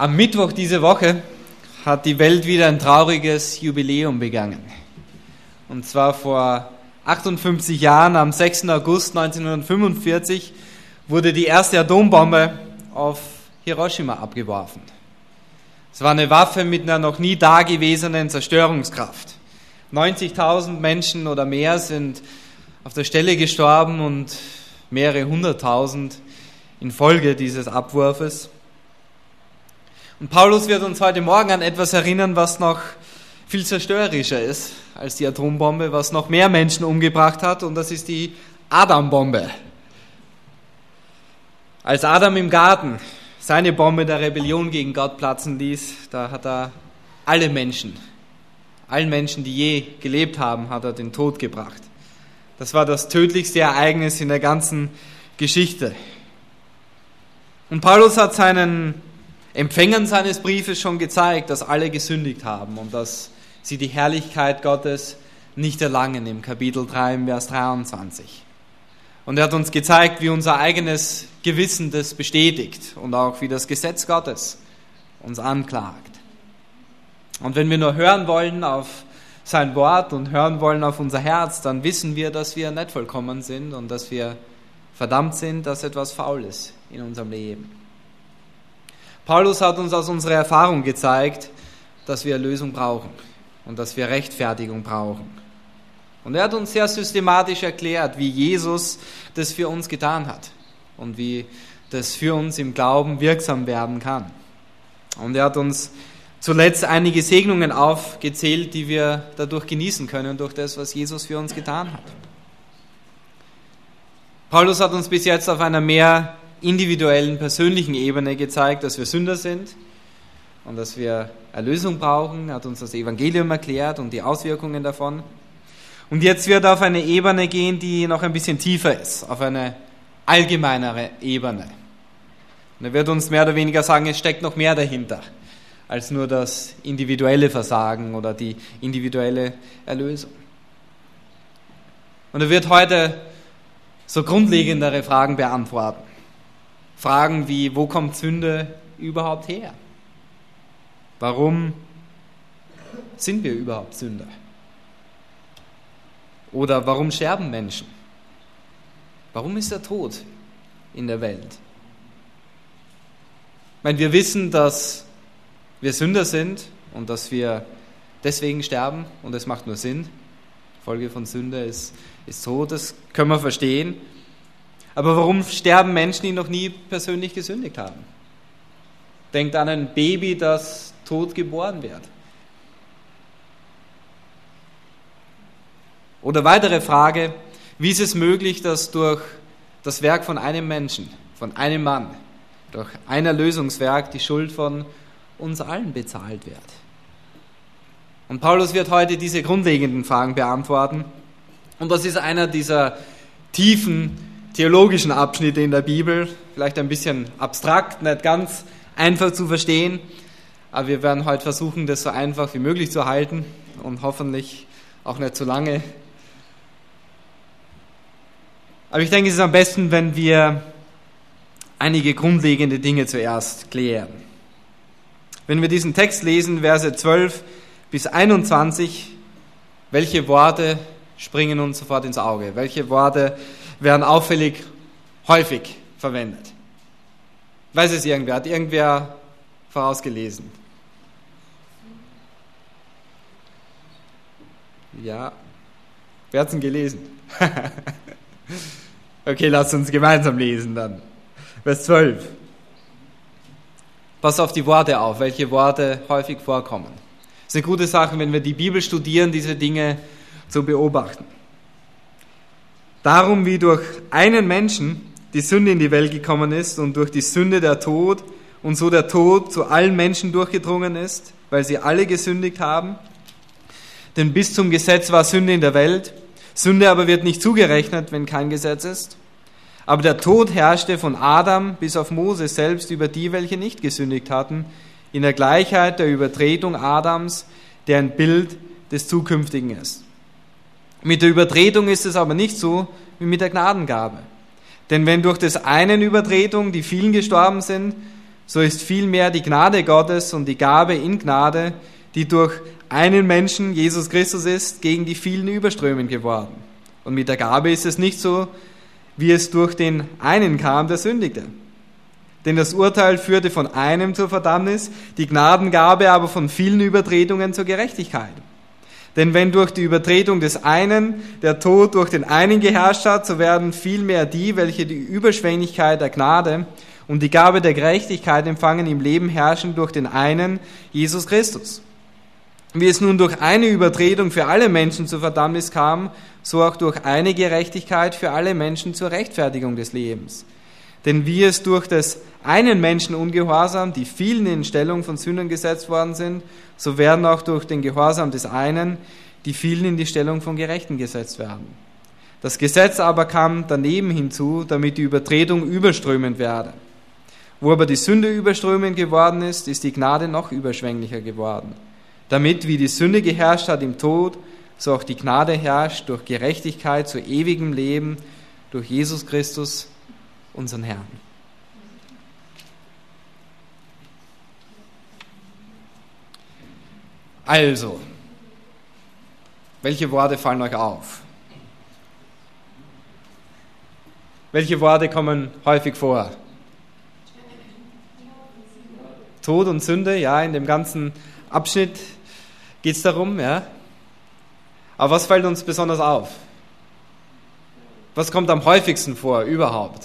Am Mittwoch diese Woche hat die Welt wieder ein trauriges Jubiläum begangen. Und zwar vor 58 Jahren, am 6. August 1945, wurde die erste Atombombe auf Hiroshima abgeworfen. Es war eine Waffe mit einer noch nie dagewesenen Zerstörungskraft. 90.000 Menschen oder mehr sind auf der Stelle gestorben und mehrere hunderttausend infolge dieses Abwurfes. Und Paulus wird uns heute Morgen an etwas erinnern, was noch viel zerstörerischer ist als die Atombombe, was noch mehr Menschen umgebracht hat, und das ist die Adambombe. Als Adam im Garten seine Bombe der Rebellion gegen Gott platzen ließ, da hat er allen Menschen, die je gelebt haben, hat er den Tod gebracht. Das war das tödlichste Ereignis in der ganzen Geschichte. Und Paulus hat seinen Empfängern seines Briefes schon gezeigt, dass alle gesündigt haben und dass sie die Herrlichkeit Gottes nicht erlangen, im Kapitel 3, im Vers 23. Und er hat uns gezeigt, wie unser eigenes Gewissen das bestätigt und auch wie das Gesetz Gottes uns anklagt. Und wenn wir nur hören wollen auf sein Wort und hören wollen auf unser Herz, dann wissen wir, dass wir nicht vollkommen sind und dass wir verdammt sind, dass etwas faul ist in unserem Leben. Paulus hat uns aus unserer Erfahrung gezeigt, dass wir Erlösung brauchen und dass wir Rechtfertigung brauchen. Und er hat uns sehr systematisch erklärt, wie Jesus das für uns getan hat und wie das für uns im Glauben wirksam werden kann. Und er hat uns zuletzt einige Segnungen aufgezählt, die wir dadurch genießen können, durch das, was Jesus für uns getan hat. Paulus hat uns bis jetzt auf einer mehr individuellen, persönlichen Ebene gezeigt, dass wir Sünder sind und dass wir Erlösung brauchen. Er hat uns das Evangelium erklärt und die Auswirkungen davon. Und jetzt wird er auf eine Ebene gehen, die noch ein bisschen tiefer ist, auf eine allgemeinere Ebene. Und er wird uns mehr oder weniger sagen, es steckt noch mehr dahinter, als nur das individuelle Versagen oder die individuelle Erlösung. Und er wird heute so grundlegendere Fragen beantworten. Fragen wie, wo kommt Sünde überhaupt her? Warum sind wir überhaupt Sünder? Oder warum sterben Menschen? Warum ist der Tod in der Welt? Ich meine, wir wissen, dass wir Sünder sind und dass wir deswegen sterben, und es macht nur Sinn. Folge von Sünde ist Tod, das können wir verstehen. Aber warum sterben Menschen, die noch nie persönlich gesündigt haben? Denkt an ein Baby, das tot geboren wird. Oder weitere Frage, wie ist es möglich, dass durch das Werk von einem Menschen, von einem Mann, durch ein Erlösungswerk die Schuld von uns allen bezahlt wird? Und Paulus wird heute diese grundlegenden Fragen beantworten. Und das ist einer dieser tiefen theologischen Abschnitte in der Bibel, vielleicht ein bisschen abstrakt, nicht ganz einfach zu verstehen, aber wir werden heute versuchen, das so einfach wie möglich zu halten und hoffentlich auch nicht zu lange. Aber ich denke, es ist am besten, wenn wir einige grundlegende Dinge zuerst klären. Wenn wir diesen Text lesen, Verse 12 bis 21, welche Worte springen uns sofort ins Auge? Welche Worte werden auffällig häufig verwendet? Weiß es irgendwer? Hat irgendwer vorausgelesen? Ja. Wer hat es denn gelesen? Okay, lasst uns gemeinsam lesen dann. Vers 12. Pass auf die Worte auf, welche Worte häufig vorkommen. Es ist eine gute Sache, wenn wir die Bibel studieren, diese Dinge zu beobachten. Darum, wie durch einen Menschen die Sünde in die Welt gekommen ist und durch die Sünde der Tod und so der Tod zu allen Menschen durchgedrungen ist, weil sie alle gesündigt haben. Denn bis zum Gesetz war Sünde in der Welt. Sünde aber wird nicht zugerechnet, wenn kein Gesetz ist. Aber der Tod herrschte von Adam bis auf Mose selbst über die, welche nicht gesündigt hatten, in der Gleichheit der Übertretung Adams, der ein Bild des Zukünftigen ist. Mit der Übertretung ist es aber nicht so wie mit der Gnadengabe. Denn wenn durch des einen Übertretung die vielen gestorben sind, so ist vielmehr die Gnade Gottes und die Gabe in Gnade, die durch einen Menschen, Jesus Christus ist, gegen die vielen überströmend geworden. Und mit der Gabe ist es nicht so, wie es durch den einen kam, der sündigte. Denn das Urteil führte von einem zur Verdammnis, die Gnadengabe aber von vielen Übertretungen zur Gerechtigkeit. Denn wenn durch die Übertretung des einen der Tod durch den einen geherrscht hat, so werden vielmehr die, welche die Überschwänglichkeit der Gnade und die Gabe der Gerechtigkeit empfangen, im Leben herrschen durch den einen, Jesus Christus. Wie es nun durch eine Übertretung für alle Menschen zur Verdammnis kam, so auch durch eine Gerechtigkeit für alle Menschen zur Rechtfertigung des Lebens. Denn wie es durch des einen Menschen Ungehorsam, die vielen in Stellung von Sündern gesetzt worden sind, so werden auch durch den Gehorsam des einen, die vielen in die Stellung von Gerechten gesetzt werden. Das Gesetz aber kam daneben hinzu, damit die Übertretung überströmend werde. Wo aber die Sünde überströmend geworden ist, ist die Gnade noch überschwänglicher geworden. Damit, wie die Sünde geherrscht hat im Tod, so auch die Gnade herrscht durch Gerechtigkeit zu ewigem Leben, durch Jesus Christus, unseren Herrn. Also, welche Worte fallen euch auf? Welche Worte kommen häufig vor? Tod und Sünde, ja, in dem ganzen Abschnitt geht es darum, ja. Aber was fällt uns besonders auf? Was kommt am häufigsten vor überhaupt?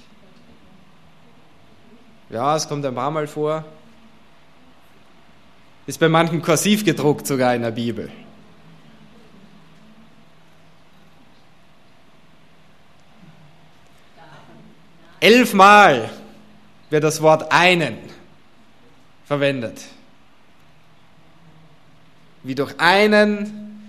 Ja, es kommt ein paar Mal vor. Ist bei manchen kursiv gedruckt sogar in der Bibel. Elfmal wird das Wort einen verwendet. Wie durch einen,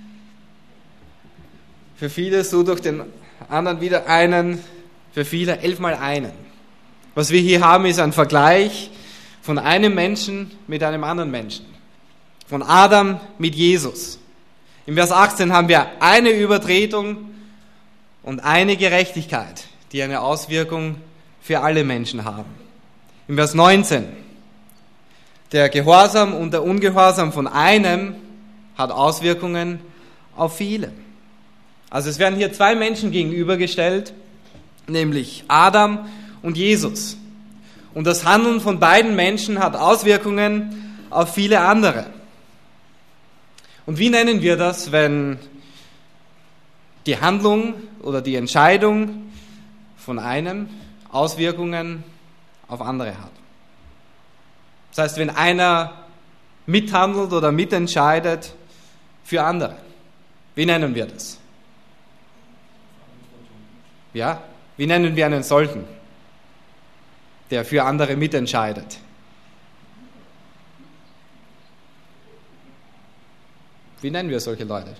für viele, so durch den anderen wieder einen, für viele 11-mal einen. Was wir hier haben, ist ein Vergleich von einem Menschen mit einem anderen Menschen. Von Adam mit Jesus. Im Vers 18 haben wir eine Übertretung und eine Gerechtigkeit, die eine Auswirkung für alle Menschen haben. Im Vers 19, der Gehorsam und der Ungehorsam von einem hat Auswirkungen auf viele. Also es werden hier zwei Menschen gegenübergestellt, nämlich Adam und Jesus. Und das Handeln von beiden Menschen hat Auswirkungen auf viele andere. Und wie nennen wir das, wenn die Handlung oder die Entscheidung von einem Auswirkungen auf andere hat? Das heißt, wenn einer mithandelt oder mitentscheidet für andere. Wie nennen wir das? Ja, wie nennen wir einen solchen, der für andere mitentscheidet? Wie nennen wir solche Leute?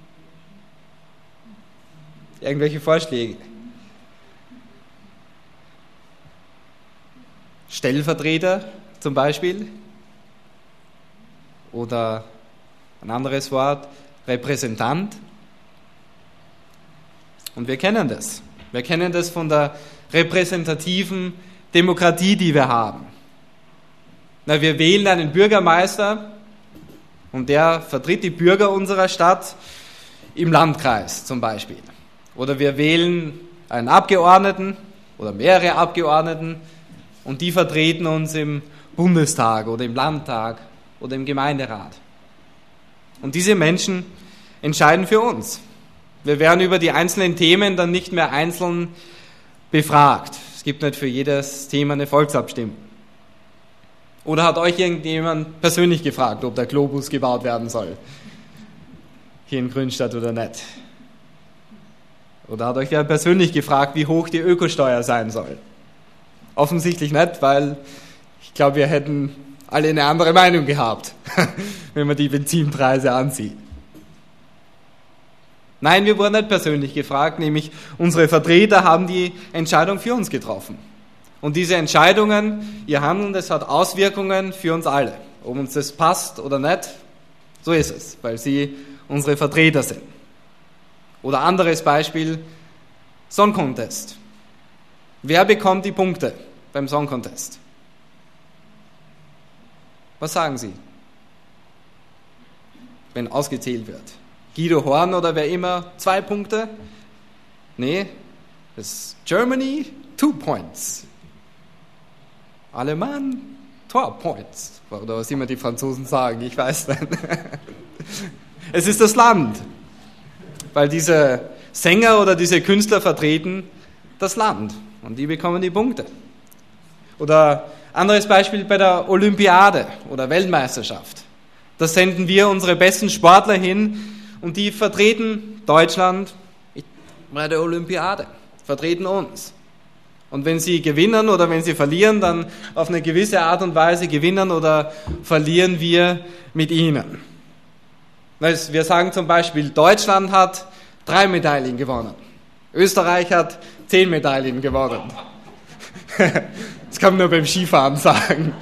Irgendwelche Vorschläge? Stellvertreter zum Beispiel? Oder ein anderes Wort, Repräsentant? Und wir kennen das. Wir kennen das von der repräsentativen Demokratie, die wir haben. Wir wählen einen Bürgermeister und der vertritt die Bürger unserer Stadt im Landkreis zum Beispiel. Oder wir wählen einen Abgeordneten oder mehrere Abgeordneten und die vertreten uns im Bundestag oder im Landtag oder im Gemeinderat. Und diese Menschen entscheiden für uns. Wir werden über die einzelnen Themen dann nicht mehr einzeln befragt. Es gibt nicht für jedes Thema eine Volksabstimmung. Oder hat euch irgendjemand persönlich gefragt, ob der Globus gebaut werden soll? Hier in Grünstadt oder nicht? Oder hat euch wer persönlich gefragt, wie hoch die Ökosteuer sein soll? Offensichtlich nicht, weil ich glaube, wir hätten alle eine andere Meinung gehabt, wenn man die Benzinpreise ansieht. Nein, wir wurden nicht persönlich gefragt, nämlich unsere Vertreter haben die Entscheidung für uns getroffen. Und diese Entscheidungen, ihr Handeln, das hat Auswirkungen für uns alle. Ob uns das passt oder nicht, so ist es, weil sie unsere Vertreter sind. Oder anderes Beispiel, Song Contest. Wer bekommt die Punkte beim Song Contest? Was sagen Sie, wenn ausgezählt wird? Guido Horn oder wer immer, 2 Punkte? Nee, das ist Germany, 2 points. Alemann, 2 points. Oder was immer die Franzosen sagen, ich weiß nicht. Es ist das Land, weil diese Sänger oder diese Künstler vertreten das Land und die bekommen die Punkte. Oder anderes Beispiel bei der Olympiade oder Weltmeisterschaft. Da senden wir unsere besten Sportler hin und die vertreten Deutschland bei der Olympiade, vertreten uns. Und wenn sie gewinnen oder wenn sie verlieren, dann auf eine gewisse Art und Weise gewinnen oder verlieren wir mit ihnen. Wir sagen zum Beispiel, Deutschland hat 3 Medaillen gewonnen. Österreich hat 10 Medaillen gewonnen. Das kann man nur beim Skifahren sagen.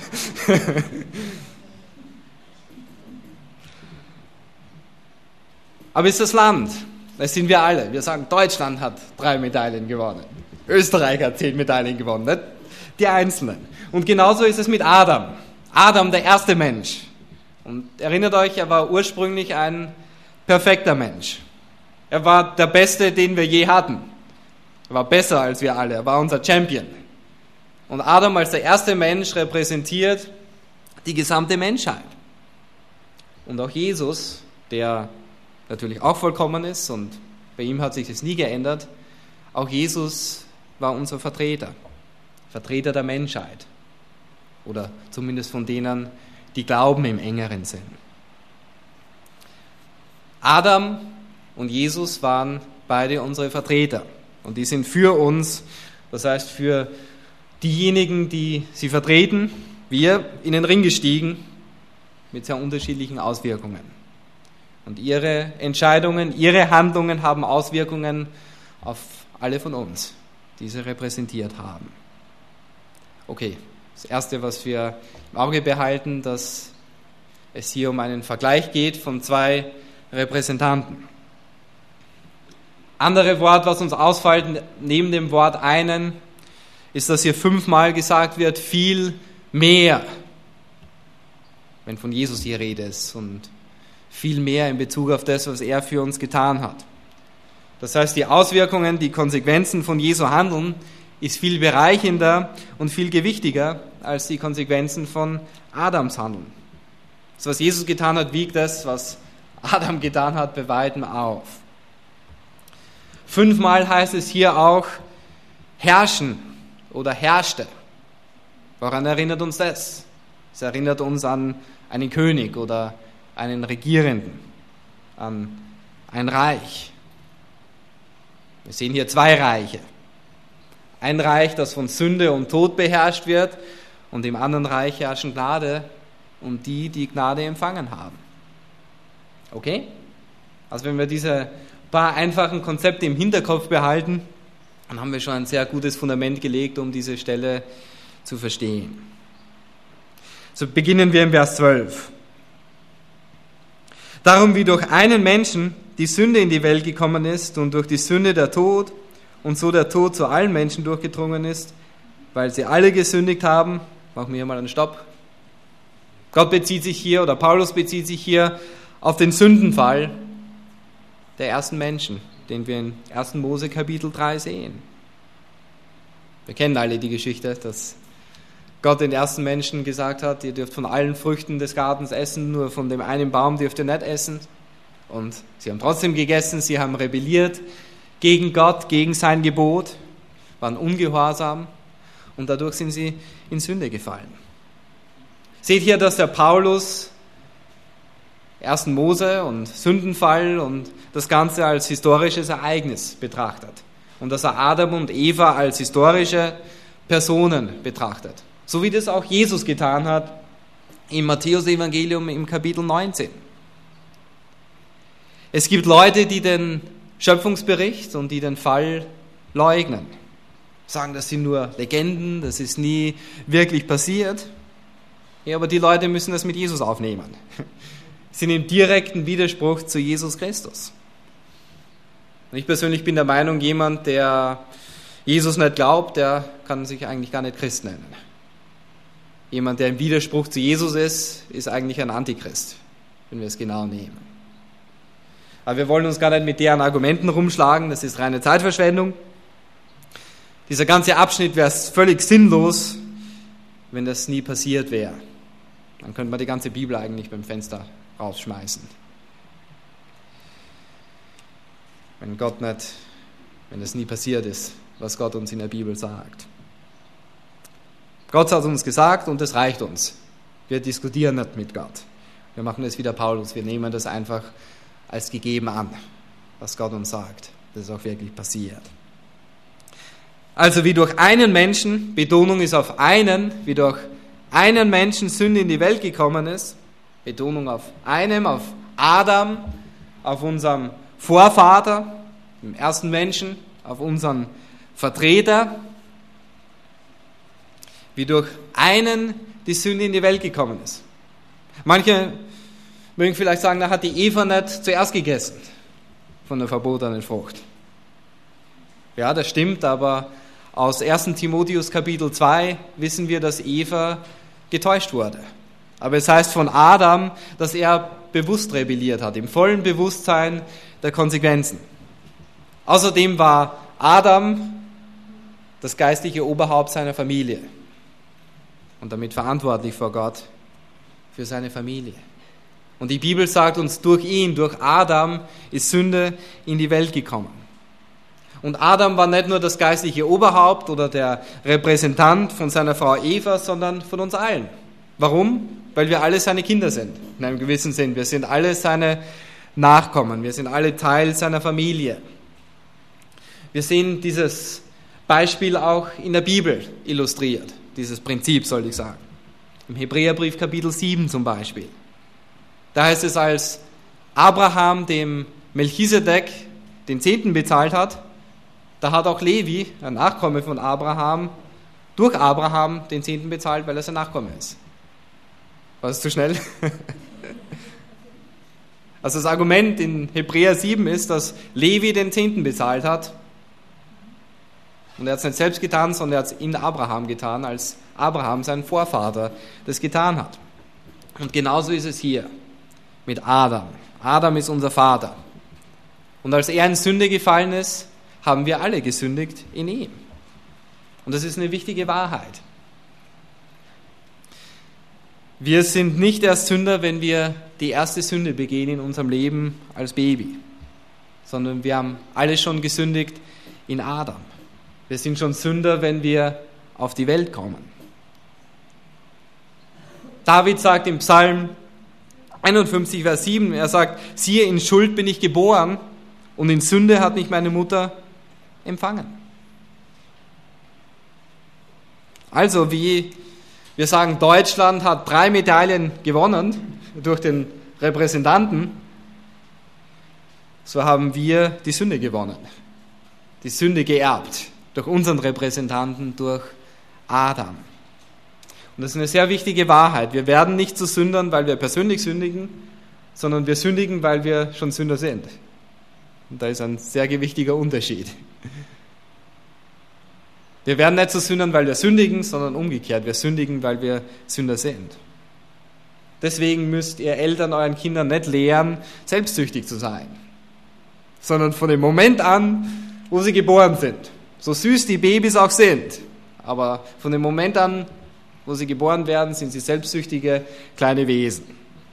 Aber es ist das Land, das sind wir alle. Wir sagen, Deutschland hat 3 Medaillen gewonnen. Österreich hat 10 Medaillen gewonnen, nicht die Einzelnen. Und genauso ist es mit Adam. Adam, der erste Mensch. Und erinnert euch, er war ursprünglich ein perfekter Mensch. Er war der Beste, den wir je hatten. Er war besser als wir alle. Er war unser Champion. Und Adam als der erste Mensch repräsentiert die gesamte Menschheit. Und auch Jesus, der natürlich auch vollkommen ist und bei ihm hat sich das nie geändert, auch Jesus war unser Vertreter der Menschheit. Oder zumindest von denen, die glauben im engeren Sinn. Adam und Jesus waren beide unsere Vertreter. Und die sind für uns, das heißt für diejenigen, die sie vertreten, wir in den Ring gestiegen mit sehr unterschiedlichen Auswirkungen. Und ihre Entscheidungen, ihre Handlungen haben Auswirkungen auf alle von uns, die sie repräsentiert haben. Okay, das Erste, was wir im Auge behalten, dass es hier um einen Vergleich geht von 2 Repräsentanten. Andere Wort, was uns ausfällt, neben dem Wort einen, ist, dass hier 5-mal gesagt wird, viel mehr, wenn von Jesus die Rede ist und viel mehr in Bezug auf das, was er für uns getan hat. Das heißt, die Auswirkungen, die Konsequenzen von Jesu Handeln ist viel bereichender und viel gewichtiger als die Konsequenzen von Adams Handeln. Das, was Jesus getan hat, wiegt das, was Adam getan hat, bei weitem auf. 5-mal heißt es hier auch herrschen oder herrschte. Woran erinnert uns das? Es erinnert uns an einen König oder einen Regierenden, an ein Reich. Wir sehen hier 2 Reiche. Ein Reich, das von Sünde und Tod beherrscht wird, und im anderen Reich herrschen Gnade und die Gnade empfangen haben. Okay? Also wenn wir diese paar einfachen Konzepte im Hinterkopf behalten, dann haben wir schon ein sehr gutes Fundament gelegt, um diese Stelle zu verstehen. So beginnen wir im Vers 12. Darum, wie durch einen Menschen die Sünde in die Welt gekommen ist und durch die Sünde der Tod und so der Tod zu allen Menschen durchgedrungen ist, weil sie alle gesündigt haben. Machen wir hier mal einen Stopp. Gott bezieht sich hier, oder Paulus bezieht sich hier auf den Sündenfall der ersten Menschen, den wir in 1. Mose Kapitel 3 sehen. Wir kennen alle die Geschichte, dass Gott den ersten Menschen gesagt hat, ihr dürft von allen Früchten des Gartens essen, nur von dem einen Baum dürft ihr nicht essen. Und sie haben trotzdem gegessen, sie haben rebelliert gegen Gott, gegen sein Gebot, waren ungehorsam und dadurch sind sie in Sünde gefallen. Seht hier, dass der Paulus 1. Mose und Sündenfall und das Ganze als historisches Ereignis betrachtet und dass er Adam und Eva als historische Personen betrachtet. So wie das auch Jesus getan hat im Matthäus-Evangelium im Kapitel 19. Es gibt Leute, die den Schöpfungsbericht und die den Fall leugnen. Sagen, das sind nur Legenden, das ist nie wirklich passiert. Ja, aber die Leute müssen das mit Jesus aufnehmen. Sie sind im direkten Widerspruch zu Jesus Christus. Und ich persönlich bin der Meinung, jemand, der Jesus nicht glaubt, der kann sich eigentlich gar nicht Christ nennen. Jemand, der im Widerspruch zu Jesus ist eigentlich ein Antichrist, wenn wir es genau nehmen. Aber wir wollen uns gar nicht mit deren Argumenten rumschlagen, das ist reine Zeitverschwendung. Dieser ganze Abschnitt wäre völlig sinnlos, wenn das nie passiert wäre. Dann könnte man die ganze Bibel eigentlich beim Fenster rausschmeißen. Wenn es nie passiert ist, was Gott uns in der Bibel sagt. Gott hat uns gesagt und es reicht uns. Wir diskutieren nicht mit Gott. Wir machen es wie der Paulus. Wir nehmen das einfach als gegeben an, was Gott uns sagt. Das ist auch wirklich passiert. Also wie durch einen Menschen, Betonung ist auf einen, wie durch einen Menschen Sünde in die Welt gekommen ist, Betonung auf einem, auf Adam, auf unserem Vorvater, dem ersten Menschen, auf unseren Vertreter, wie durch einen die Sünde in die Welt gekommen ist. Manche mögen vielleicht sagen, da hat die Eva nicht zuerst gegessen von der verbotenen Frucht. Ja, das stimmt, aber aus 1. Timotheus Kapitel 2 wissen wir, dass Eva getäuscht wurde. Aber es heißt von Adam, dass er bewusst rebelliert hat, im vollen Bewusstsein der Konsequenzen. Außerdem war Adam das geistliche Oberhaupt seiner Familie und damit verantwortlich vor Gott für seine Familie. Und die Bibel sagt uns, durch ihn, durch Adam, ist Sünde in die Welt gekommen. Und Adam war nicht nur das geistliche Oberhaupt oder der Repräsentant von seiner Frau Eva, sondern von uns allen. Warum? Weil wir alle seine Kinder sind, in einem gewissen Sinn. Wir sind alle seine Nachkommen, wir sind alle Teil seiner Familie. Wir sehen dieses Beispiel auch in der Bibel illustriert, dieses Prinzip, soll ich sagen. Im Hebräerbrief Kapitel 7 zum Beispiel. Da heißt es, als Abraham dem Melchisedek den Zehnten bezahlt hat, da hat auch Levi, ein Nachkomme von Abraham, durch Abraham den Zehnten bezahlt, weil er sein Nachkomme ist. War das zu schnell? Also das Argument in Hebräer 7 ist, dass Levi den Zehnten bezahlt hat. Und er hat es nicht selbst getan, sondern er hat es in Abraham getan, als Abraham, sein Vorvater, das getan hat. Und genauso ist es hier mit Adam. Adam ist unser Vater. Und als er in Sünde gefallen ist, haben wir alle gesündigt in ihm. Und das ist eine wichtige Wahrheit. Wir sind nicht erst Sünder, wenn wir die erste Sünde begehen in unserem Leben als Baby, sondern wir haben alle schon gesündigt in Adam. Wir sind schon Sünder, wenn wir auf die Welt kommen. David sagt im Psalm 51, Vers 7, er sagt, siehe, in Schuld bin ich geboren und in Sünde hat mich meine Mutter empfangen. Also wie wir sagen, Deutschland hat 3 Medaillen gewonnen durch den Repräsentanten, so haben wir die Sünde gewonnen, die Sünde geerbt durch unseren Repräsentanten, durch Adam. Und das ist eine sehr wichtige Wahrheit. Wir werden nicht zu Sündern, weil wir persönlich sündigen, sondern wir sündigen, weil wir schon Sünder sind. Und da ist ein sehr gewichtiger Unterschied. Wir werden nicht zu Sündern, weil wir sündigen, sondern umgekehrt. Wir sündigen, weil wir Sünder sind. Deswegen müsst ihr Eltern euren Kindern nicht lehren, selbstsüchtig zu sein, sondern von dem Moment an, wo sie geboren sind. So süß die Babys auch sind, aber von dem Moment an, wo sie geboren werden, sind sie selbstsüchtige kleine Wesen.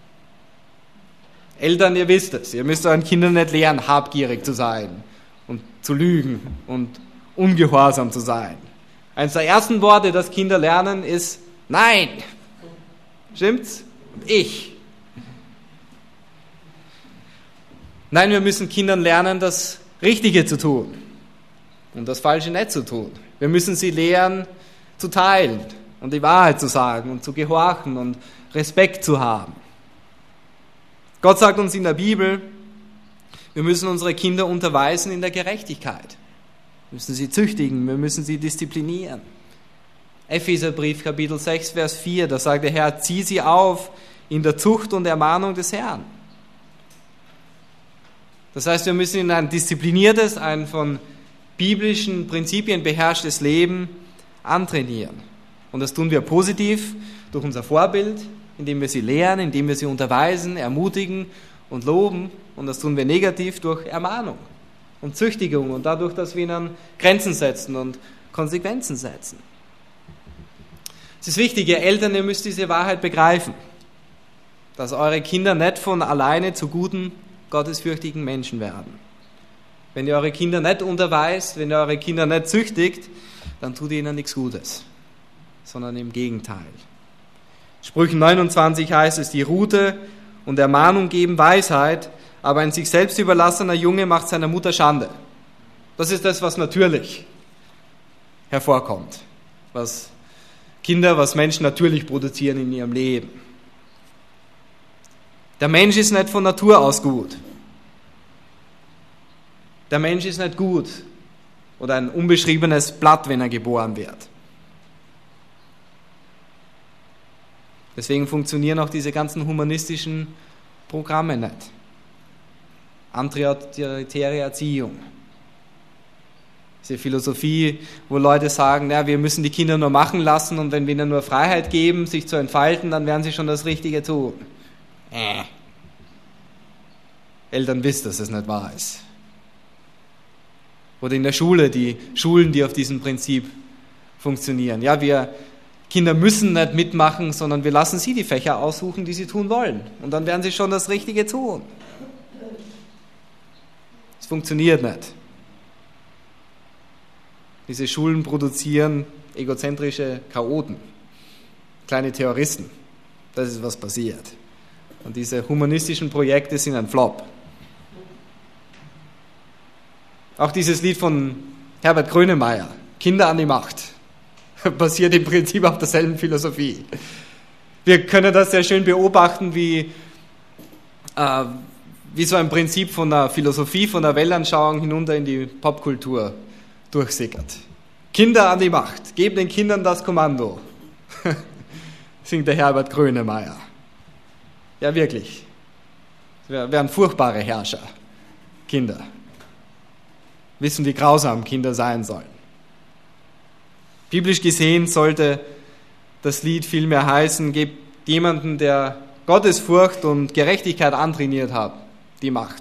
Eltern, ihr wisst es, ihr müsst euren Kindern nicht lehren, habgierig zu sein und zu lügen und ungehorsam zu sein. Eines der ersten Worte, das Kinder lernen, ist Nein. Stimmt's? Und ich. Nein, wir müssen Kindern lernen, das Richtige zu tun und das Falsche nicht zu tun. Wir müssen sie lehren, zu teilen und die Wahrheit zu sagen und zu gehorchen und Respekt zu haben. Gott sagt uns in der Bibel, wir müssen unsere Kinder unterweisen in der Gerechtigkeit. Wir müssen sie züchtigen, wir müssen sie disziplinieren. Epheserbrief, Kapitel 6, Vers 4, da sagt der Herr, zieh sie auf in der Zucht und Ermahnung des Herrn. Das heißt, wir müssen in ein diszipliniertes, ein von biblischen Prinzipien beherrschtes Leben antrainieren. Und das tun wir positiv durch unser Vorbild, indem wir sie lehren, indem wir sie unterweisen, ermutigen und loben. Und das tun wir negativ durch Ermahnung und Züchtigung und dadurch, dass wir ihnen Grenzen setzen und Konsequenzen setzen. Es ist wichtig, ihr Eltern, ihr müsst diese Wahrheit begreifen, dass eure Kinder nicht von alleine zu guten, gottesfürchtigen Menschen werden. Wenn ihr eure Kinder nicht unterweist, wenn ihr eure Kinder nicht züchtigt, dann tut ihr ihnen nichts Gutes, sondern im Gegenteil. Sprüchen 29 heißt es, die Rute und Ermahnung geben Weisheit, aber ein sich selbst überlassener Junge macht seiner Mutter Schande. Das ist das, was natürlich hervorkommt, was Menschen natürlich produzieren in ihrem Leben. Der Mensch ist nicht von Natur aus gut. Der Mensch ist nicht gut oder ein unbeschriebenes Blatt, wenn er geboren wird. Deswegen funktionieren auch diese ganzen humanistischen Programme nicht. Antiautoritäre Erziehung. Diese Philosophie, wo Leute sagen, ja, wir müssen die Kinder nur machen lassen und wenn wir ihnen nur Freiheit geben, sich zu entfalten, dann werden sie schon das Richtige tun. Eltern wissen, dass es nicht wahr ist. Oder in der Schule, die Schulen, die auf diesem Prinzip funktionieren. Ja, Kinder müssen nicht mitmachen, sondern wir lassen sie die Fächer aussuchen, die sie tun wollen. Und dann werden sie schon das Richtige tun. Es funktioniert nicht. Diese Schulen produzieren egozentrische Chaoten, kleine Terroristen. Das ist, was passiert. Und diese humanistischen Projekte sind ein Flop. Auch dieses Lied von Herbert Grönemeyer, Kinder an die Macht, basiert im Prinzip auf derselben Philosophie. Wir können das sehr schön beobachten, wie so ein Prinzip von der Philosophie, von der Weltanschauung hinunter in die Popkultur durchsickert. Kinder an die Macht, geben den Kindern das Kommando, singt der Herbert Grönemeyer. Ja, wirklich. Wir wären furchtbare Herrscher, Kinder. Wissen, wie grausam Kinder sein sollen. Biblisch gesehen sollte das Lied vielmehr heißen, gebt jemanden, der Gottesfurcht und Gerechtigkeit antrainiert hat, die Macht.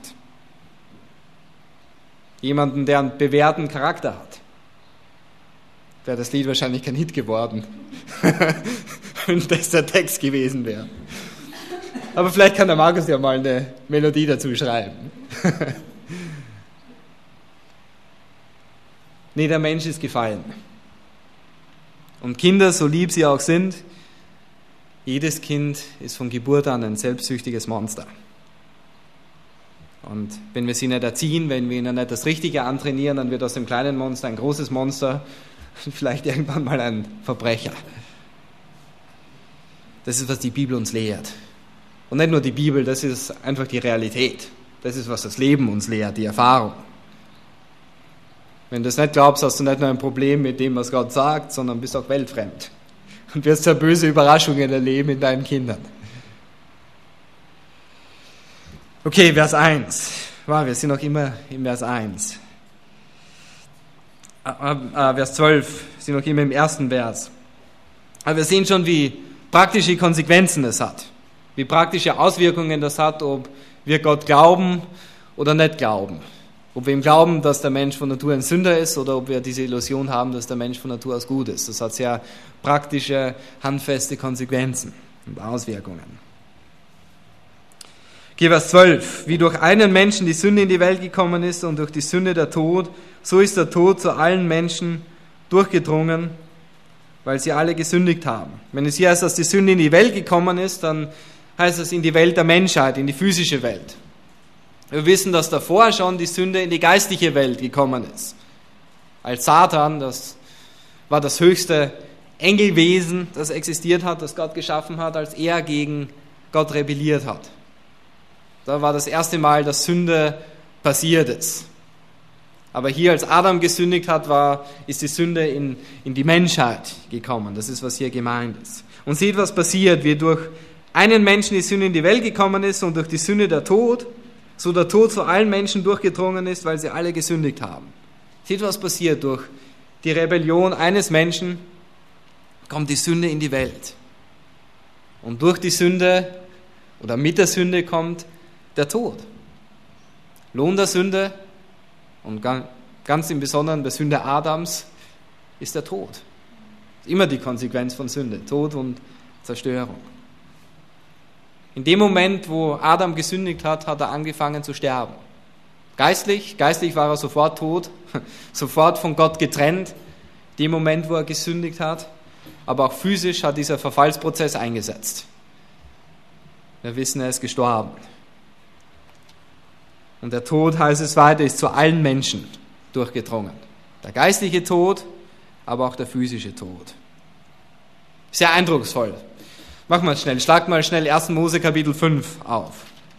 Jemanden, der einen bewährten Charakter hat. Wäre das Lied wahrscheinlich kein Hit geworden, wenn das der Text gewesen wäre. Aber vielleicht kann der Markus ja mal eine Melodie dazu schreiben. Nee, der Mensch ist gefallen. Und Kinder, so lieb sie auch sind, jedes Kind ist von Geburt an ein selbstsüchtiges Monster. Und wenn wir sie nicht erziehen, wenn wir ihnen nicht das Richtige antrainieren, dann wird aus dem kleinen Monster ein großes Monster und vielleicht irgendwann mal ein Verbrecher. Das ist, was die Bibel uns lehrt. Und nicht nur die Bibel, das ist einfach die Realität. Das ist, was das Leben uns lehrt, die Erfahrung. Wenn du das nicht glaubst, hast du nicht nur ein Problem mit dem, was Gott sagt, sondern bist auch weltfremd und wirst sehr böse Überraschungen erleben in deinen Kindern. Okay, Vers 1. Wir sind noch immer im Vers 1. Vers 12, wir sind noch immer im ersten Vers. Aber wir sehen schon, wie praktische Konsequenzen das hat, wie praktische Auswirkungen das hat, ob wir Gott glauben oder nicht glauben. Ob wir ihm glauben, dass der Mensch von Natur ein Sünder ist oder ob wir diese Illusion haben, dass der Mensch von Natur aus gut ist. Das hat sehr praktische, handfeste Konsequenzen und Auswirkungen. Okay, Vers 12. Wie durch einen Menschen die Sünde in die Welt gekommen ist und durch die Sünde der Tod, so ist der Tod zu allen Menschen durchgedrungen, weil sie alle gesündigt haben. Wenn es hier heißt, dass die Sünde in die Welt gekommen ist, dann heißt es in die Welt der Menschheit, in die physische Welt. Wir wissen, dass davor schon die Sünde in die geistliche Welt gekommen ist. Als Satan, das war das höchste Engelwesen, das existiert hat, das Gott geschaffen hat, als er gegen Gott rebelliert hat. Da war das erste Mal, dass Sünde passiert ist. Aber hier, als Adam gesündigt hat, ist die Sünde in die Menschheit gekommen. Das ist, was hier gemeint ist. Und seht, was passiert, wie durch einen Menschen die Sünde in die Welt gekommen ist und durch die Sünde der Tod, so der Tod zu allen Menschen durchgedrungen ist, weil sie alle gesündigt haben. Seht, was passiert. Durch die Rebellion eines Menschen kommt die Sünde in die Welt. Und durch die Sünde oder mit der Sünde kommt der Tod. Lohn der Sünde und ganz im Besonderen der Sünde Adams ist der Tod. Immer die Konsequenz von Sünde, Tod und Zerstörung. In dem Moment, wo Adam gesündigt hat, hat er angefangen zu sterben. Geistlich war er sofort tot, sofort von Gott getrennt, in dem Moment, wo er gesündigt hat. Aber auch physisch hat dieser Verfallsprozess eingesetzt. Wir wissen, er ist gestorben. Und der Tod, heißt es weiter, ist zu allen Menschen durchgedrungen. Der geistliche Tod, aber auch der physische Tod. Sehr eindrucksvoll. Mach mal schnell, schlag mal schnell 1. Mose Kapitel 5 auf.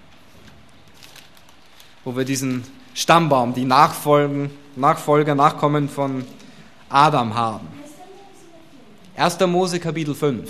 Wo wir diesen Stammbaum, die Nachkommen von Adam haben. 1. Mose Kapitel 5.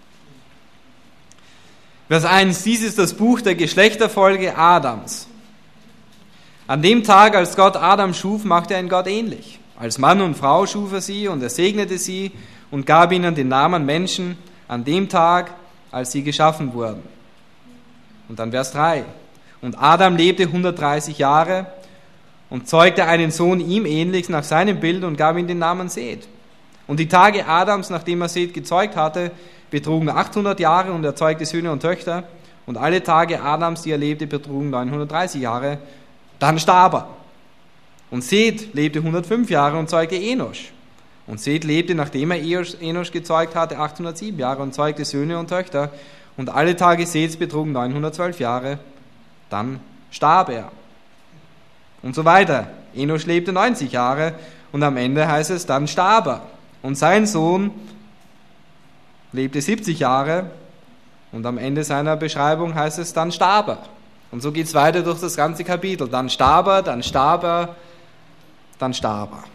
Vers 1, dies ist das Buch der Geschlechterfolge Adams. An dem Tag, als Gott Adam schuf, machte er ihn Gott ähnlich. Als Mann und Frau schuf er sie und er segnete sie und gab ihnen den Namen Menschen an dem Tag, als sie geschaffen wurden. Und dann Vers 3. Und Adam lebte 130 Jahre und zeugte einen Sohn ihm ähnlich nach seinem Bild und gab ihm den Namen Seth. Und die Tage Adams, nachdem er Seth gezeugt hatte, betrugen 800 Jahre und er zeugte Söhne und Töchter. Und alle Tage Adams, die er lebte, betrugen 930 Jahre. Dann starb er. Und Seth lebte 105 Jahre und zeugte Enosch. Und Seth lebte, nachdem er Enosch gezeugt hatte, 807 Jahre und zeugte Söhne und Töchter. Und alle Tage Seths betrugen 912 Jahre. Dann starb er. Und so weiter. Enosch lebte 90 Jahre und am Ende heißt es, dann starb er. Und sein Sohn lebte 70 Jahre und am Ende seiner Beschreibung heißt es, dann starb er. Und so geht es weiter durch das ganze Kapitel. Dann starb er, dann starb er, dann starb er.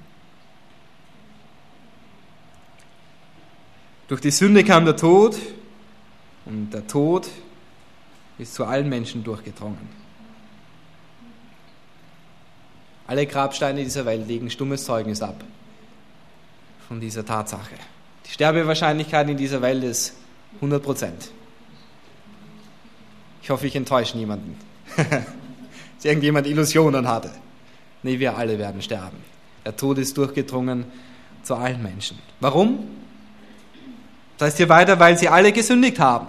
Durch die Sünde kam der Tod und der Tod ist zu allen Menschen durchgedrungen. Alle Grabsteine dieser Welt legen stummes Zeugnis ab von dieser Tatsache. Die Sterbewahrscheinlichkeit in dieser Welt ist 100%. Ich hoffe, ich enttäusche niemanden, dass irgendjemand Illusionen hatte. Nee, wir alle werden sterben. Der Tod ist durchgedrungen zu allen Menschen. Warum? Das heißt hier weiter, weil sie alle gesündigt haben.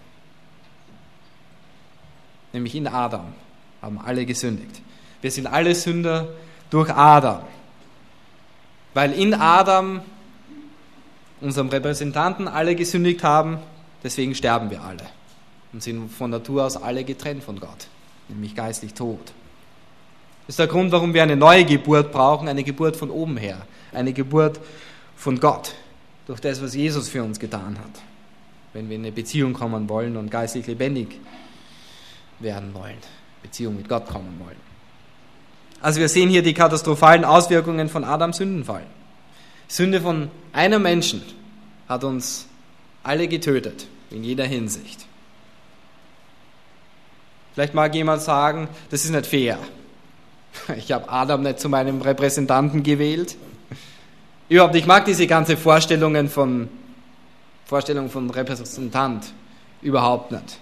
Nämlich in Adam haben alle gesündigt. Wir sind alle Sünder durch Adam. Weil in Adam, unserem Repräsentanten, alle gesündigt haben, deswegen sterben wir alle. Und sind von Natur aus alle getrennt von Gott, nämlich geistlich tot. Das ist der Grund, warum wir eine neue Geburt brauchen, eine Geburt von oben her, eine Geburt von Gott, durch das, was Jesus für uns getan hat, wenn wir in eine Beziehung kommen wollen und geistlich lebendig werden wollen, Beziehung mit Gott kommen wollen. Also wir sehen hier die katastrophalen Auswirkungen von Adams Sündenfall. Sünde von einem Menschen hat uns alle getötet, in jeder Hinsicht. Vielleicht mag jemand sagen, das ist nicht fair. Ich habe Adam nicht zu meinem Repräsentanten gewählt. Überhaupt, ich mag diese ganze Vorstellung von Repräsentant überhaupt nicht.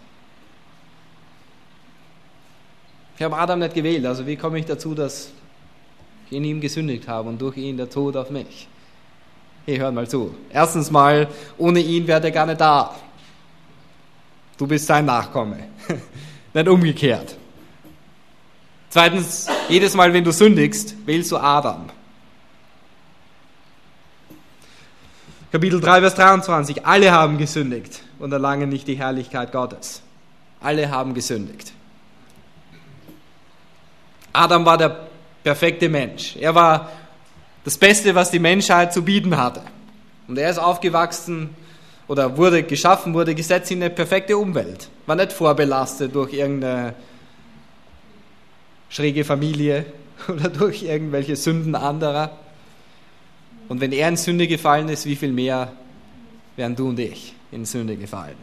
Ich habe Adam nicht gewählt, also wie komme ich dazu, dass ich in ihm gesündigt habe und durch ihn der Tod auf mich? Hey, hört mal zu. Erstens mal, ohne ihn wäre der gar nicht da. Du bist sein Nachkomme, nicht umgekehrt. Zweitens, jedes Mal, wenn du sündigst, wählst du Adam. Kapitel 3, Vers 23. Alle haben gesündigt und erlangen nicht die Herrlichkeit Gottes. Alle haben gesündigt. Adam war der perfekte Mensch. Er war das Beste, was die Menschheit zu bieten hatte. Und er ist aufgewachsen oder wurde geschaffen, wurde gesetzt in eine perfekte Umwelt. War nicht vorbelastet durch irgendeine schräge Familie oder durch irgendwelche Sünden anderer. Und wenn er in Sünde gefallen ist, wie viel mehr wären du und ich in Sünde gefallen?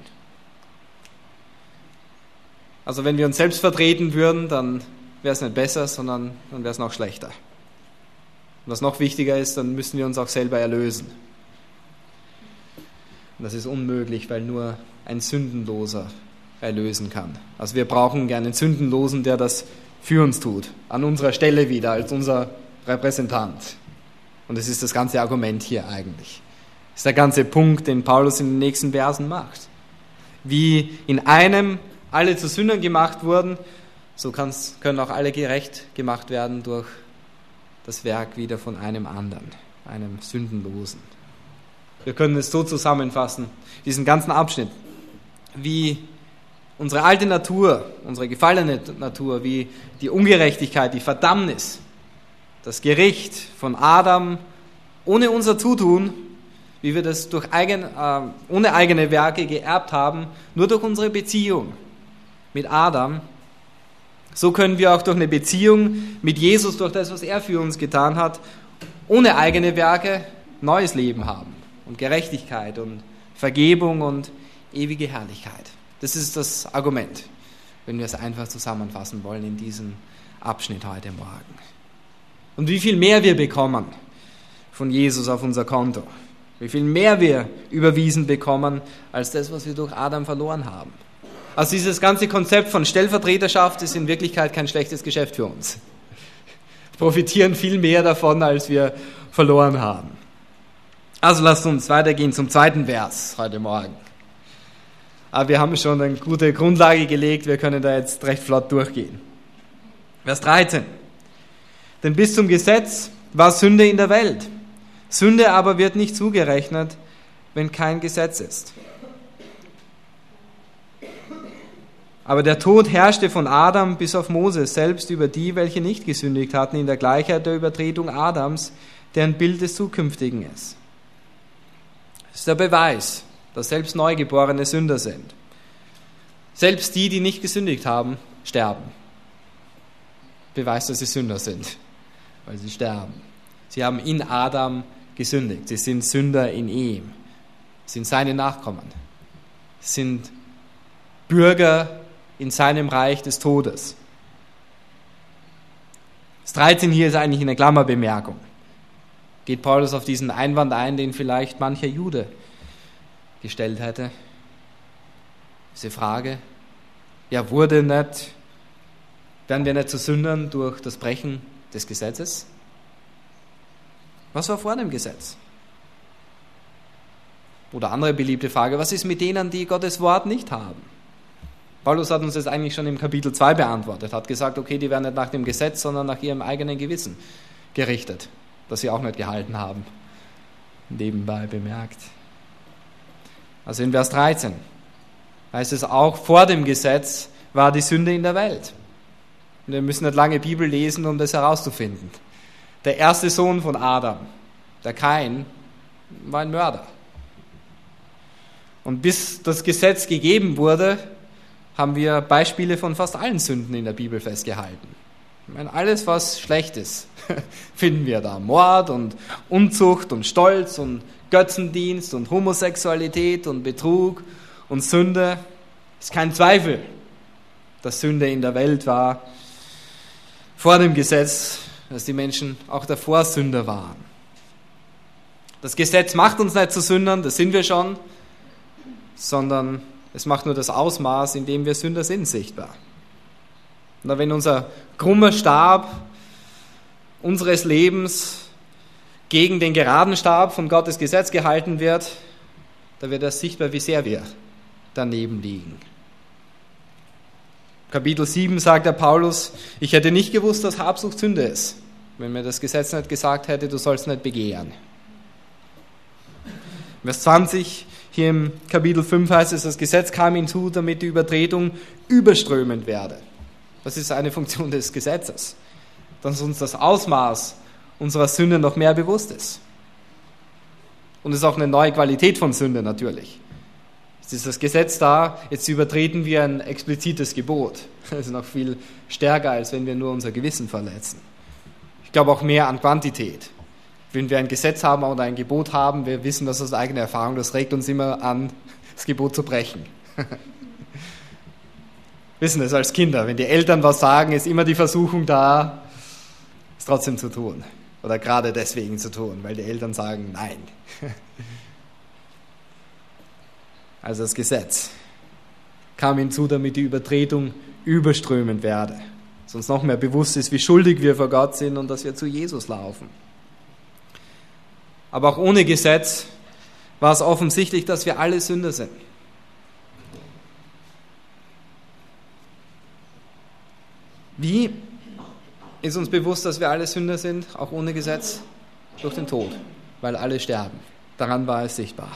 Also wenn wir uns selbst vertreten würden, dann wäre es nicht besser, sondern dann wäre es noch schlechter. Und was noch wichtiger ist, dann müssen wir uns auch selber erlösen. Und das ist unmöglich, weil nur ein Sündenloser erlösen kann. Also wir brauchen einen Sündenlosen, der das für uns tut, an unserer Stelle wieder, als unser Repräsentant. Und das ist das ganze Argument hier eigentlich. Das ist der ganze Punkt, den Paulus in den nächsten Versen macht. Wie in einem alle zu Sündern gemacht wurden, so können auch alle gerecht gemacht werden durch das Werk wieder von einem anderen, einem Sündenlosen. Wir können es so zusammenfassen, diesen ganzen Abschnitt, wie unsere alte Natur, unsere gefallene Natur, wie die Ungerechtigkeit, die Verdammnis, das Gericht von Adam ohne unser Zutun, wie wir das ohne eigene Werke geerbt haben, nur durch unsere Beziehung mit Adam, so können wir auch durch eine Beziehung mit Jesus, durch das, was er für uns getan hat, ohne eigene Werke neues Leben haben und Gerechtigkeit und Vergebung und ewige Herrlichkeit. Das ist das Argument, wenn wir es einfach zusammenfassen wollen in diesem Abschnitt heute Morgen. Und wie viel mehr wir bekommen von Jesus auf unser Konto, wie viel mehr wir überwiesen bekommen, als das, was wir durch Adam verloren haben. Also dieses ganze Konzept von Stellvertreterschaft ist in Wirklichkeit kein schlechtes Geschäft für uns. Wir profitieren viel mehr davon, als wir verloren haben. Also lasst uns weitergehen zum zweiten Vers heute Morgen. Aber wir haben schon eine gute Grundlage gelegt, wir können da jetzt recht flott durchgehen. Vers 13. Denn bis zum Gesetz war Sünde in der Welt. Sünde aber wird nicht zugerechnet, wenn kein Gesetz ist. Aber der Tod herrschte von Adam bis auf Moses, selbst über die, welche nicht gesündigt hatten, in der Gleichheit der Übertretung Adams, deren Bild des Zukünftigen ist. Das ist der Beweis, dass selbst Neugeborene Sünder sind. Selbst die, die nicht gesündigt haben, sterben. Beweis, dass sie Sünder sind, weil sie sterben. Sie haben in Adam gesündigt. Sie sind Sünder in ihm. Sind seine Nachkommen. Sind Bürger in seinem Reich des Todes. Das 13 hier ist eigentlich eine Klammerbemerkung. Geht Paulus auf diesen Einwand ein, den vielleicht mancher Jude gestellt hätte? Diese Frage, ja, werden wir nicht zu Sündern durch das Brechen des Gesetzes? Was war vor dem Gesetz? Oder andere beliebte Frage, was ist mit denen, die Gottes Wort nicht haben? Paulus hat uns das eigentlich schon im Kapitel 2 beantwortet, hat gesagt, okay, die werden nicht nach dem Gesetz, sondern nach ihrem eigenen Gewissen gerichtet, das sie auch nicht gehalten haben. Nebenbei bemerkt. Also in Vers 13 heißt es auch, vor dem Gesetz war die Sünde in der Welt. Und wir müssen nicht lange Bibel lesen, um das herauszufinden. Der erste Sohn von Adam, der Kain, war ein Mörder. Und bis das Gesetz gegeben wurde, haben wir Beispiele von fast allen Sünden in der Bibel festgehalten. Ich meine, alles, was schlecht ist, finden wir da. Mord und Unzucht und Stolz und Götzendienst und Homosexualität und Betrug und Sünde. Es ist kein Zweifel, dass Sünde in der Welt war vor dem Gesetz, dass die Menschen auch davor Sünder waren. Das Gesetz macht uns nicht zu Sündern, das sind wir schon, sondern es macht nur das Ausmaß, in dem wir Sünder sind, sichtbar. Und wenn unser krummer Stab unseres Lebens gegen den geraden Stab von Gottes Gesetz gehalten wird, da wird das sichtbar, wie sehr wir daneben liegen. Kapitel 7 sagt der Paulus, ich hätte nicht gewusst, dass Habsucht Sünde ist, wenn mir das Gesetz nicht gesagt hätte, du sollst nicht begehren. Vers 20, hier im Kapitel 5 heißt es, das Gesetz kam hinzu, damit die Übertretung überströmend werde. Das ist eine Funktion des Gesetzes, dass uns das Ausmaß unserer Sünde noch mehr bewusst ist. Und es ist auch eine neue Qualität von Sünde natürlich. Jetzt ist das Gesetz da, jetzt übertreten wir ein explizites Gebot. Das ist noch viel stärker, als wenn wir nur unser Gewissen verletzen. Ich glaube auch mehr an Quantität. Wenn wir ein Gesetz haben oder ein Gebot haben, wir wissen das aus eigener Erfahrung, das regt uns immer an, das Gebot zu brechen. Wissen es als Kinder, wenn die Eltern was sagen, ist immer die Versuchung da, es trotzdem zu tun. Oder gerade deswegen zu tun, weil die Eltern sagen, nein. Also das Gesetz. kam hinzu, damit die Übertretung überströmend werde. Dass uns noch mehr bewusst ist, wie schuldig wir vor Gott sind und dass wir zu Jesus laufen. Aber auch ohne Gesetz war es offensichtlich, dass wir alle Sünder sind. Wie ist uns bewusst, dass wir alle Sünder sind, auch ohne Gesetz? Durch den Tod, weil alle sterben. Daran war es sichtbar.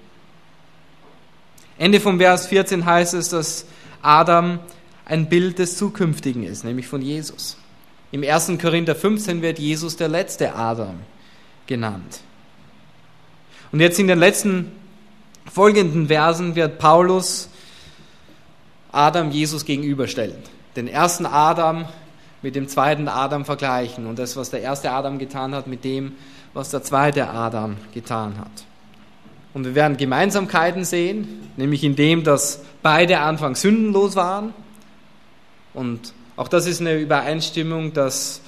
Ende vom Vers 14 heißt es, dass Adam ein Bild des Zukünftigen ist, nämlich von Jesus. Im 1. Korinther 15 wird Jesus der letzte Adam genannt. Und jetzt in den letzten folgenden Versen wird Paulus Adam Jesus gegenüberstellen. Den ersten Adam mit dem zweiten Adam vergleichen und das, was der erste Adam getan hat, mit dem, was der zweite Adam getan hat. Und wir werden Gemeinsamkeiten sehen, nämlich in dem, dass beide anfangs sündenlos waren. Und auch das ist eine Übereinstimmung, dass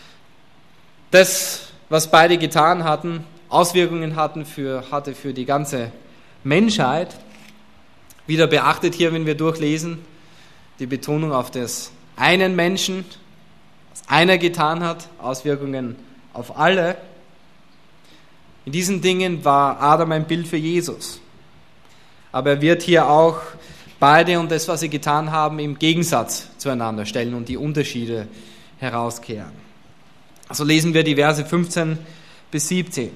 das, was beide getan hatten, Auswirkungen hatte für die ganze Menschheit. Wieder beachtet hier, wenn wir durchlesen, die Betonung auf das einen Menschen, was einer getan hat, Auswirkungen auf alle. In diesen Dingen war Adam ein Bild für Jesus. Aber er wird hier auch beide und das, was sie getan haben, im Gegensatz zueinander stellen und die Unterschiede herauskehren. Also lesen wir die Verse 15 bis 17.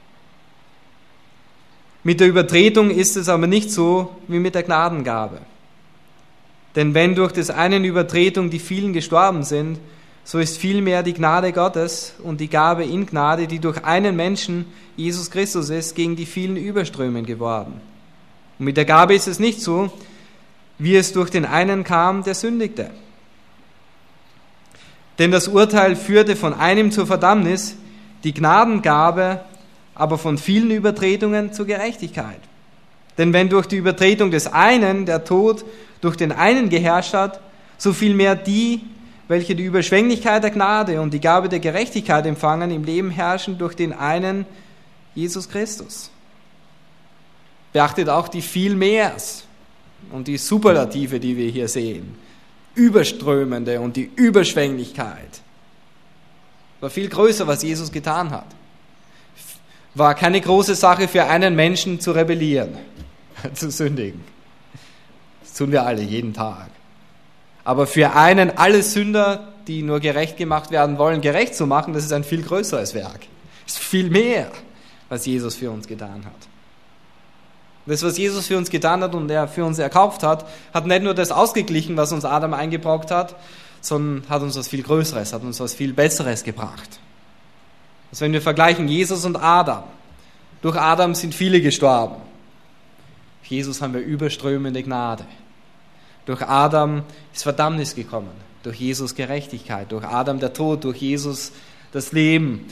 Mit der Übertretung ist es aber nicht so wie mit der Gnadengabe. Denn wenn durch des einen Übertretung die vielen gestorben sind, so ist vielmehr die Gnade Gottes und die Gabe in Gnade, die durch einen Menschen, Jesus Christus ist, gegen die vielen überströmend geworden. Und mit der Gabe ist es nicht so, wie es durch den einen kam, der sündigte. Denn das Urteil führte von einem zur Verdammnis, die Gnadengabe aber von vielen Übertretungen zur Gerechtigkeit. Denn wenn durch die Übertretung des einen der Tod durch den einen geherrscht hat, so vielmehr die, welche die Überschwänglichkeit der Gnade und die Gabe der Gerechtigkeit empfangen, im Leben herrschen durch den einen Jesus Christus. Beachtet auch die Vielmehrs und die Superlative, die wir hier sehen. Überströmende und die Überschwänglichkeit. War viel größer, was Jesus getan hat. War keine große Sache für einen Menschen zu rebellieren, zu sündigen. Das tun wir alle, jeden Tag. Aber für einen, alle Sünder, die nur gerecht gemacht werden wollen, gerecht zu machen, das ist ein viel größeres Werk. Das ist viel mehr, was Jesus für uns getan hat. Das, was Jesus für uns getan hat und er für uns erkauft hat, hat nicht nur das ausgeglichen, was uns Adam eingebrockt hat, sondern hat uns was viel Größeres, hat uns was viel Besseres gebracht. Also wenn wir vergleichen Jesus und Adam, durch Adam sind viele gestorben. Durch Jesus haben wir überströmende Gnade. Durch Adam ist Verdammnis gekommen, durch Jesus Gerechtigkeit, durch Adam der Tod, durch Jesus das Leben.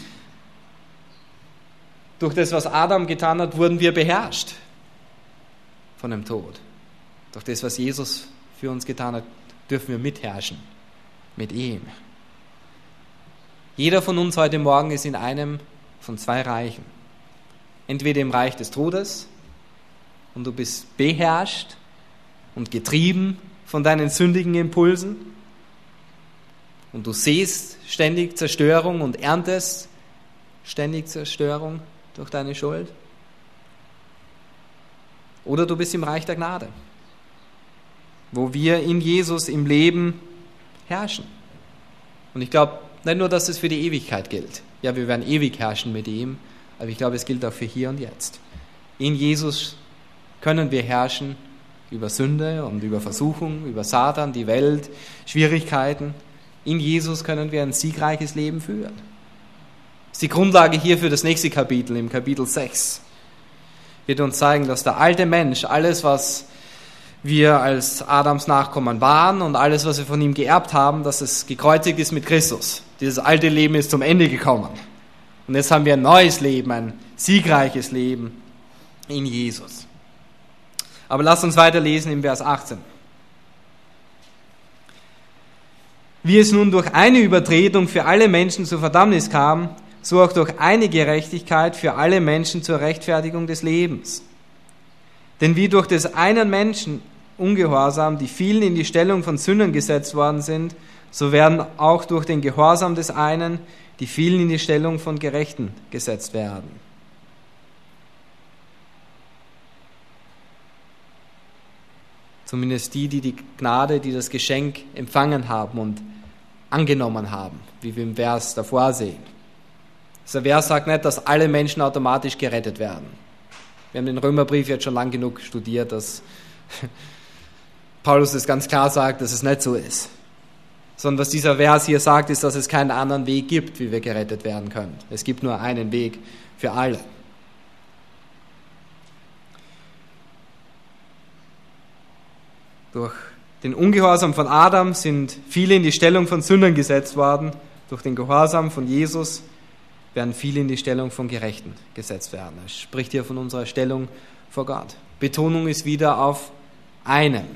Durch das, was Adam getan hat, wurden wir beherrscht von dem Tod. Durch das, was Jesus für uns getan hat, dürfen wir mitherrschen mit ihm. Jeder von uns heute Morgen ist in einem von zwei Reichen. Entweder im Reich des Todes und du bist beherrscht und getrieben von deinen sündigen Impulsen und du siehst ständig Zerstörung und erntest ständig Zerstörung durch deine Schuld. Oder du bist im Reich der Gnade, wo wir in Jesus im Leben herrschen. Und ich glaube nicht nur, dass es für die Ewigkeit gilt. Ja, wir werden ewig herrschen mit ihm, aber ich glaube, es gilt auch für hier und jetzt. In Jesus können wir herrschen über Sünde und über Versuchung, über Satan, die Welt, Schwierigkeiten. In Jesus können wir ein siegreiches Leben führen. Das ist die Grundlage hier für das nächste Kapitel, im Kapitel 6. Wird uns zeigen, dass der alte Mensch, alles, was wir als Adams Nachkommen waren und alles, was wir von ihm geerbt haben, dass es gekreuzigt ist mit Christus. Dieses alte Leben ist zum Ende gekommen. Und jetzt haben wir ein neues Leben, ein siegreiches Leben in Jesus. Aber lasst uns weiterlesen im Vers 18. Wie es nun durch eine Übertretung für alle Menschen zur Verdammnis kam, so auch durch eine Gerechtigkeit für alle Menschen zur Rechtfertigung des Lebens. Denn wie durch des einen Menschen Ungehorsam die vielen in die Stellung von Sündern gesetzt worden sind, so werden auch durch den Gehorsam des einen die vielen in die Stellung von Gerechten gesetzt werden. Zumindest die die Gnade, die das Geschenk empfangen haben und angenommen haben, wie wir im Vers davor sehen. Dieser Vers sagt nicht, dass alle Menschen automatisch gerettet werden. Wir haben den Römerbrief jetzt schon lang genug studiert, dass Paulus es ganz klar sagt, dass es nicht so ist. Sondern was dieser Vers hier sagt, ist, dass es keinen anderen Weg gibt, wie wir gerettet werden können. Es gibt nur einen Weg für alle. Durch den Ungehorsam von Adam sind viele in die Stellung von Sündern gesetzt worden. Durch den Gehorsam von Jesus werden viele in die Stellung von Gerechten gesetzt werden. Er spricht hier von unserer Stellung vor Gott. Betonung ist wieder auf einem.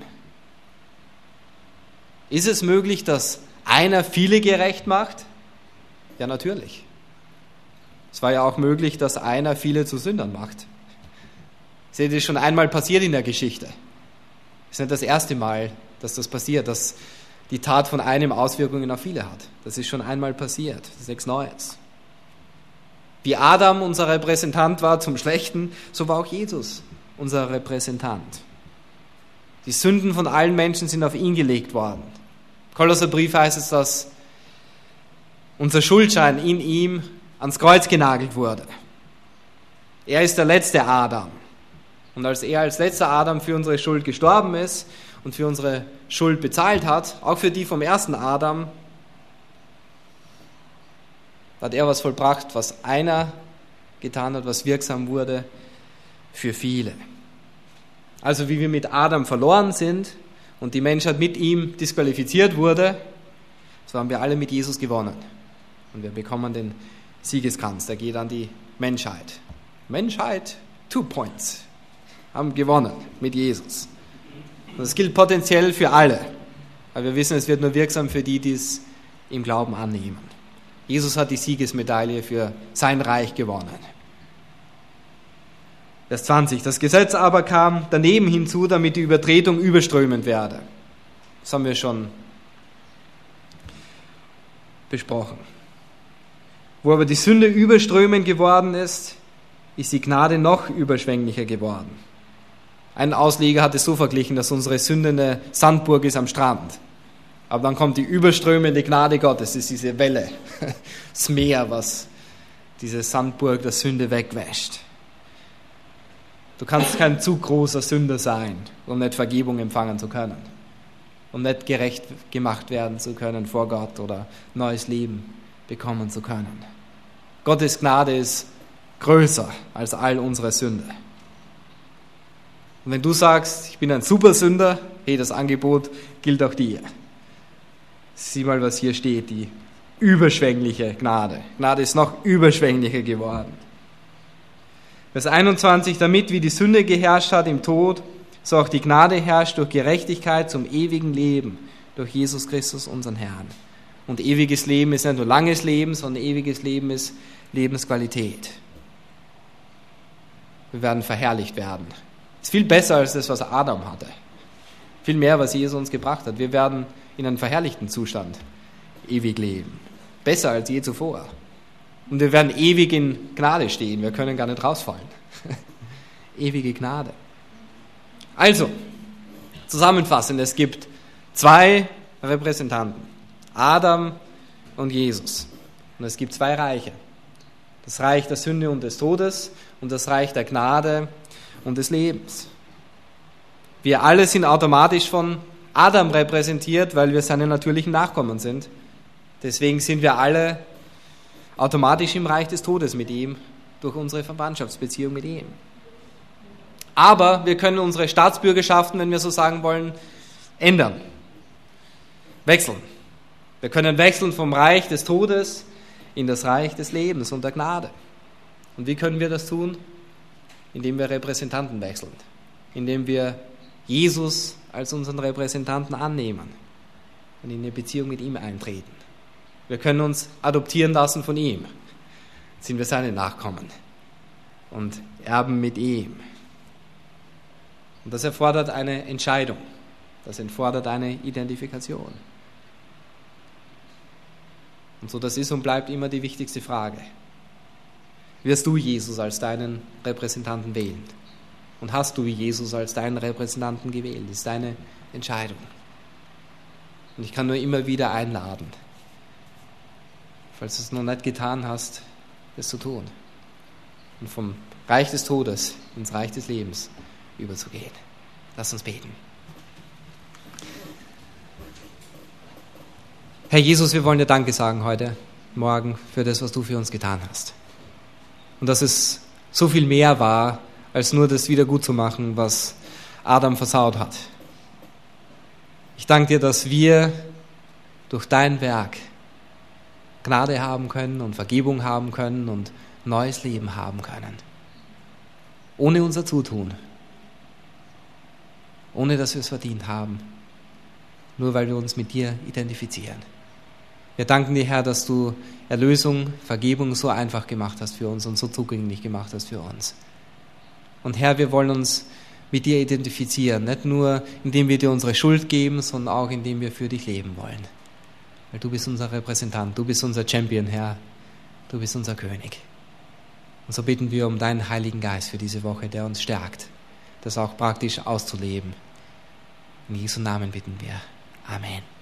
Ist es möglich, dass einer viele gerecht macht? Ja, natürlich. Es war ja auch möglich, dass einer viele zu Sündern macht. Seht ihr, das ist schon einmal passiert in der Geschichte. Es ist nicht das erste Mal, dass das passiert, dass die Tat von einem Auswirkungen auf viele hat. Das ist schon einmal passiert. Das ist nichts Neues. Wie Adam unser Repräsentant war zum Schlechten, so war auch Jesus unser Repräsentant. Die Sünden von allen Menschen sind auf ihn gelegt worden. Im Kolosserbrief heißt es, dass unser Schuldschein in ihm ans Kreuz genagelt wurde. Er ist der letzte Adam. Und als er als letzter Adam für unsere Schuld gestorben ist und für unsere Schuld bezahlt hat, auch für die vom ersten Adam, hat er was vollbracht, was einer getan hat, was wirksam wurde für viele. Also wie wir mit Adam verloren sind und die Menschheit mit ihm disqualifiziert wurde, so haben wir alle mit Jesus gewonnen. Und wir bekommen den Siegeskranz, der geht an die Menschheit. Menschheit, 2 points, haben gewonnen mit Jesus. Und das gilt potenziell für alle. Aber wir wissen, es wird nur wirksam für die, die es im Glauben annehmen. Jesus hat die Siegesmedaille für sein Reich gewonnen. Vers 20. Das Gesetz aber kam daneben hinzu, damit die Übertretung überströmend werde. Das haben wir schon besprochen. Wo aber die Sünde überströmend geworden ist, ist die Gnade noch überschwänglicher geworden. Ein Ausleger hat es so verglichen, dass unsere Sünde eine Sandburg ist am Strand. Aber dann kommt die überströmende Gnade Gottes, das ist diese Welle, das Meer, was diese Sandburg der Sünde wegwäscht. Du kannst kein zu großer Sünder sein, um nicht Vergebung empfangen zu können, um nicht gerecht gemacht werden zu können vor Gott oder neues Leben bekommen zu können. Gottes Gnade ist größer als all unsere Sünde. Und wenn du sagst, ich bin ein Supersünder, hey, das Angebot gilt auch dir. Sieh mal, was hier steht, die überschwängliche Gnade. Gnade ist noch überschwänglicher geworden. Vers 21, damit wie die Sünde geherrscht hat im Tod, so auch die Gnade herrscht durch Gerechtigkeit zum ewigen Leben, durch Jesus Christus, unseren Herrn. Und ewiges Leben ist nicht nur langes Leben, sondern ewiges Leben ist Lebensqualität. Wir werden verherrlicht werden. Das ist viel besser als das, was Adam hatte. Viel mehr, was Jesus uns gebracht hat. Wir werden in einem verherrlichten Zustand ewig leben. Besser als je zuvor. Und wir werden ewig in Gnade stehen. Wir können gar nicht rausfallen. Ewige Gnade. Also, zusammenfassend, es gibt 2 Repräsentanten. Adam und Jesus. Und es gibt 2 Reiche. Das Reich der Sünde und des Todes und das Reich der Gnade und des Lebens. Wir alle sind automatisch von Adam repräsentiert, weil wir seine natürlichen Nachkommen sind. Deswegen sind wir alle automatisch im Reich des Todes mit ihm, durch unsere Verwandtschaftsbeziehung mit ihm. Aber wir können unsere Staatsbürgerschaften, wenn wir so sagen wollen, ändern. Wechseln. Wir können wechseln vom Reich des Todes in das Reich des Lebens und der Gnade. Und wie können wir das tun? Indem wir Repräsentanten wechseln. Indem wir Jesus als unseren Repräsentanten annehmen und in eine Beziehung mit ihm eintreten. Wir können uns adoptieren lassen von ihm. Jetzt sind wir seine Nachkommen und erben mit ihm. Und das erfordert eine Entscheidung. Das erfordert eine Identifikation. Und so das ist und bleibt immer die wichtigste Frage. Wirst du Jesus als deinen Repräsentanten wählen? Und hast du Jesus als deinen Repräsentanten gewählt? Das ist deine Entscheidung. Und ich kann nur immer wieder einladen, falls du es noch nicht getan hast, es zu tun. Und vom Reich des Todes ins Reich des Lebens überzugehen. Lass uns beten. Herr Jesus, wir wollen dir Danke sagen heute Morgen für das, was du für uns getan hast. Und dass es so viel mehr war, als nur das wieder gut zu machen, was Adam versaut hat. Ich danke dir, dass wir durch dein Werk Gnade haben können und Vergebung haben können und neues Leben haben können. Ohne unser Zutun. Ohne dass wir es verdient haben. Nur weil wir uns mit dir identifizieren. Wir danken dir, Herr, dass du Erlösung, Vergebung so einfach gemacht hast für uns und so zugänglich gemacht hast für uns. Und Herr, wir wollen uns mit dir identifizieren, nicht nur indem wir dir unsere Schuld geben, sondern auch indem wir für dich leben wollen. Weil du bist unser Repräsentant, du bist unser Champion, Herr, du bist unser König. Und so bitten wir um deinen Heiligen Geist für diese Woche, der uns stärkt, das auch praktisch auszuleben. In Jesu Namen bitten wir. Amen.